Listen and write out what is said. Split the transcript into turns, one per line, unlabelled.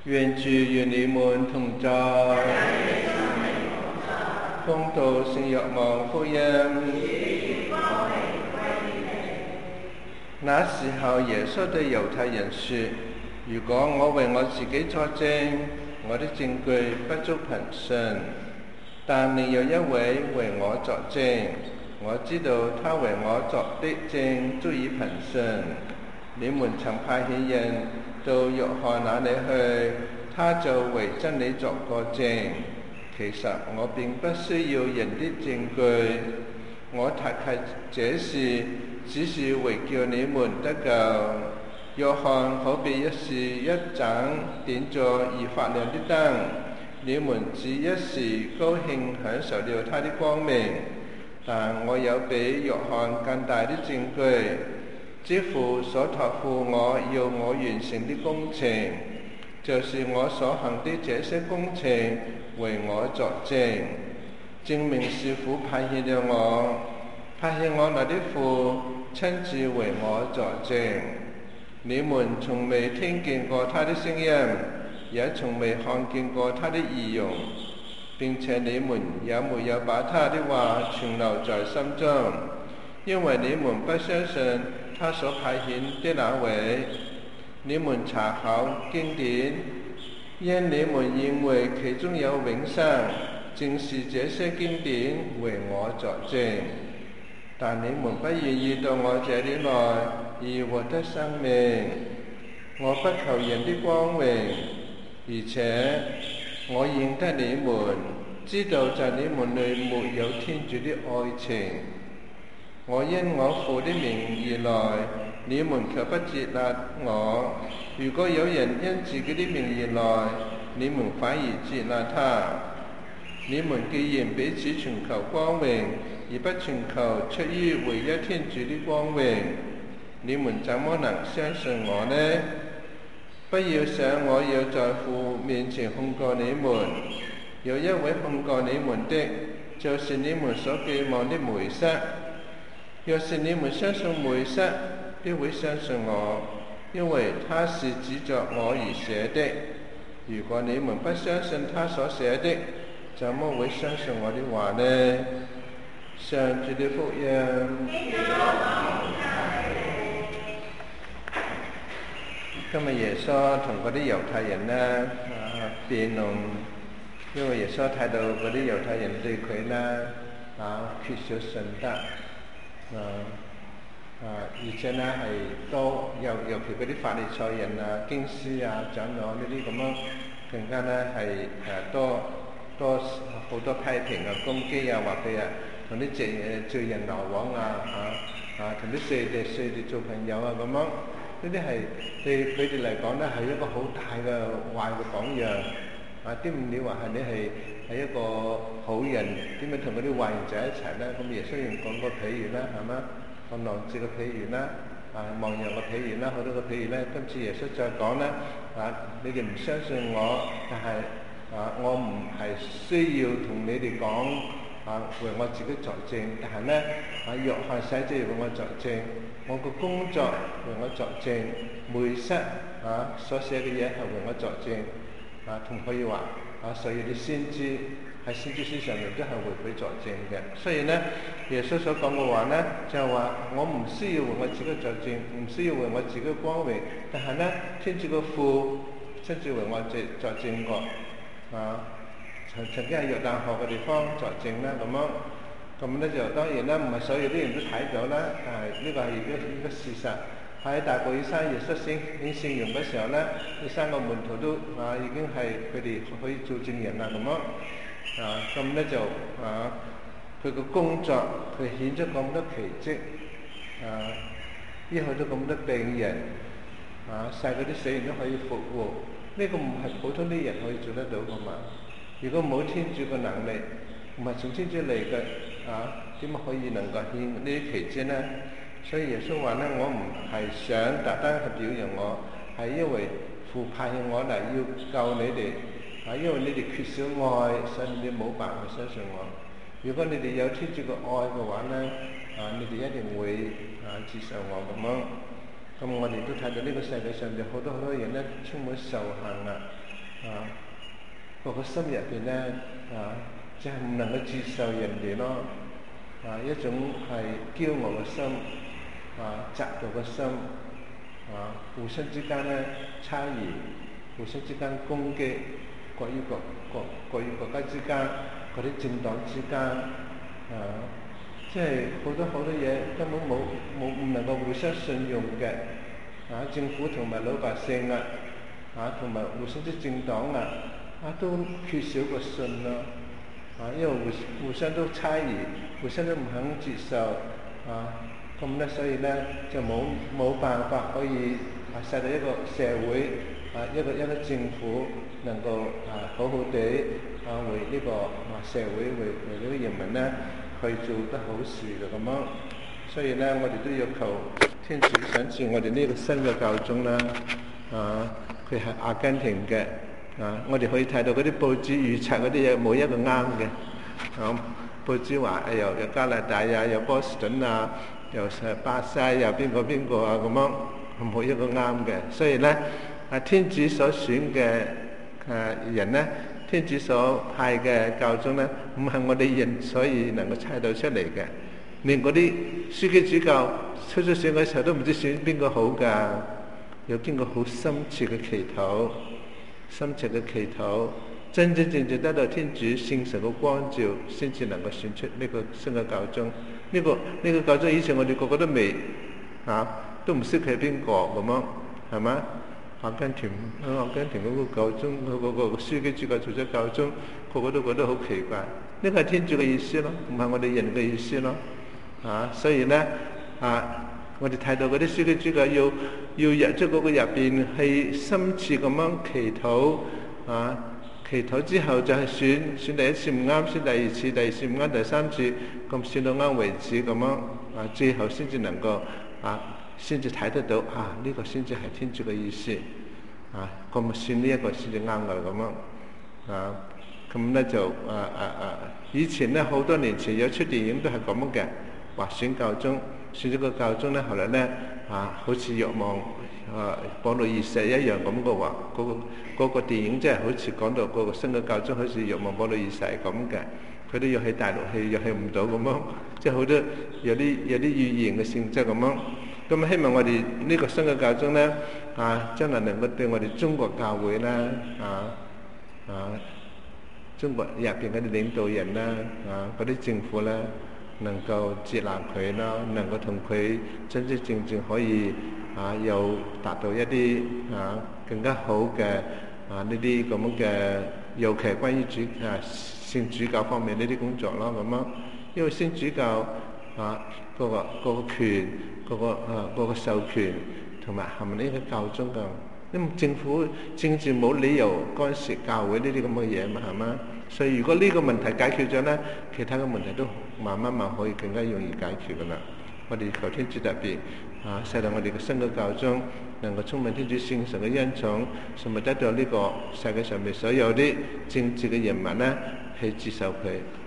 願主與你們同在。恭讀聖若望福音。那時候，耶穌對猶太人說：如果我為我自己作證，我的證據不足憑信。但另有一位為我作證，我知道他為我作的證足以憑信。你們曾派遣人到約翰那裏去，他就為真理作過證。其實我並不需要人的證據，我提這事只是為叫你們得救。約翰好比一盞點着而發亮的燈，你們只一時高興享受了他的光明。但我有比約翰更大的證據，之父所託付我要我完成的工程，就是我所行的這些工程，為我作證，證明是父派遣了我，派遣我來的父親自為我作證。你們從未聽見過他的聲音，也從未看見過他的儀容，並且你們也沒有把他的話存留在心中，因為你們不相信他所派遣的那位。你們查考經典，因你們認為其中有永生，正是這些經典為我作證。但你們不願意到我這裡來而獲得生命。我不求人的光榮，而且我認得你們，知道在你們裏沒有天主的愛情。我因我父的名而來，你們卻不接納我。如果有人因自己的名而來，你們反而接納他。你們既然彼此尋求光榮，而不尋求出於唯一天主的光榮，你們怎麼能相信我呢？不要想我要在父面前控告你們，有一位控告你們的，就是你們所寄望的梅瑟。若是你們相信梅瑟，必會相信我，因為他是指着我而寫的。如果你們不相信他所寫的，怎麼會相信我的話呢？上主的福音。今日耶穌同嗰啲猶太人呢辯論，因為耶穌睇到嗰啲猶太人對佢呢缺少信德，而且呢係多尤其嗰啲法利賽人經師長老呢啲咁樣，更加呢係多好多批評攻擊話佢同啲罪人來往同啲稅吏做朋友咁樣。呢啲係對佢哋嚟講呢係一個好大嘅壞嘅榜樣。點你話係你係一個好人，點樣同嗰啲壞人在一齊呢？咁耶穌用講個譬喻啦，係嘛？講浪子嘅譬喻啦，亡羊嘅譬喻啦，好多個譬喻呢。今次耶穌再講啦，你哋唔相信我，但係我唔係需要同你哋講為我自己作證，但係呢約翰使者為我作證。我個工作為我作證，梅瑟所寫嘅嘢係為我作證，同可以話所有啲先知喺先知書上面都係為佢作證嘅。所以呢，耶穌所講嘅話呢，就係話我唔需要為我自己作證，唔需要為我自己光榮，但係呢，天主個父親自為我作證過，曾經喺約旦河嘅地方作證啦咁樣。咁咧就當然啦，唔係所有啲人都睇到啦，但係呢個係一個事實。喺大過以山耶穌聖容嘅時候咧，呢三個門徒都已經係佢哋可以做證人啦咁樣。咁咧就佢個工作，佢顯咗咁多奇蹟，醫好咗咁多病人，使嗰啲死人都可以復活。呢個唔係普通啲人可以做得到噶嘛？如果冇天主嘅能力，唔係從天主嚟嘅。點可以能夠顯呢啲奇蹟呢？所以耶穌話呢，我唔係想特登去表揚我，係因為父派遣我嚟要救你哋，因為你哋缺少愛，所以你冇辦法相信我。如果你哋有天主嘅愛嘅話呢，你哋一定會接受我咁樣。咁我哋都睇到呢個世界上面好多人呢，充滿仇恨個心入邊咧即係唔能夠接受人哋咯，一種係驕傲嘅心，嫉妒嘅心，互相之間咧猜疑，互相之間攻擊，國與國家之間，嗰啲政黨之間，即係好多嘢根本唔能夠互相信用嘅，政府同埋老百姓同埋互相啲政黨都缺少個信咯，因為互相都猜疑，互相都唔肯接受，咁咧所以咧就冇辦法可以使到一個社會一個政府能夠好好地為呢個社會為呢個人民咧去做得好事嘅咁樣，所以咧我哋都要求天主賞賜我哋呢個新嘅教宗啦，佢係阿根廷嘅，我哋可以睇到嗰啲報紙預測嗰啲嘢冇一個啱嘅，報紙話由加拿大由波士頓由巴西由邊個咁樣，冇一個啱嘅，所以咧天主所選嘅人咧，天主所派嘅教宗咧，唔係我哋人所以能夠猜到出嚟嘅，連嗰啲書記主教出選嘅時候都唔知選邊個好㗎，要經過好深切嘅祈禱，真正得到天主聖神嘅光照，先至能夠選出呢個新嘅教宗。呢個教宗以前我哋個個都未都唔識佢係邊個咁樣，係咪？阿根廷嗰個教宗，嗰個書記主教做咗教宗，個個都覺得好奇怪。呢個係天主嘅意思咯，唔係我哋人嘅意思咯。所以咧我哋睇到嗰啲書記主教要入咗嗰個入邊去深切咁樣祈禱，祈禱之後就係選第一次唔啱，選第二次，第二次唔啱，第三次咁選到啱為止咁樣，最後先至能夠先至睇得到呢個先至係天主嘅意思，咁選呢一個先至啱嘅咁樣，咁咧就以前咧好多年前有出電影都係咁嘅，話選教宗，選咗個教宗咧，後來咧好似若望保祿二世一樣咁嘅話，嗰個電影真係好似講到嗰個新嘅教宗好似若望保祿二世咁嘅，佢都要喺大陸去又去唔到咁樣，即係好多有啲語言嘅性質咁樣。咁希望我哋呢個新嘅教宗咧，將來能夠對我哋中國教會咧，中國入邊嗰啲領導人咧，嗰啲政府咧，能夠接納佢啦，能夠同佢真真正正可以有達到一啲更加好嘅呢啲咁嘅，尤其係關於聖主教方面呢啲工作咯咁樣，因為聖主教嗰個權。嗰個授權同埋係咪呢個教宗㗎？因為政府政治冇理由干涉教會呢啲咁嘅嘢嘛，係嘛？所以如果呢個問題解決咗咧，其他嘅問題都慢慢可以更加容易解決㗎啦。我哋求天主特別使到我哋嘅新嘅教宗能夠充滿天主聖神嘅恩寵，同埋得到呢個世界上面所有啲政治嘅人民咧去接受佢。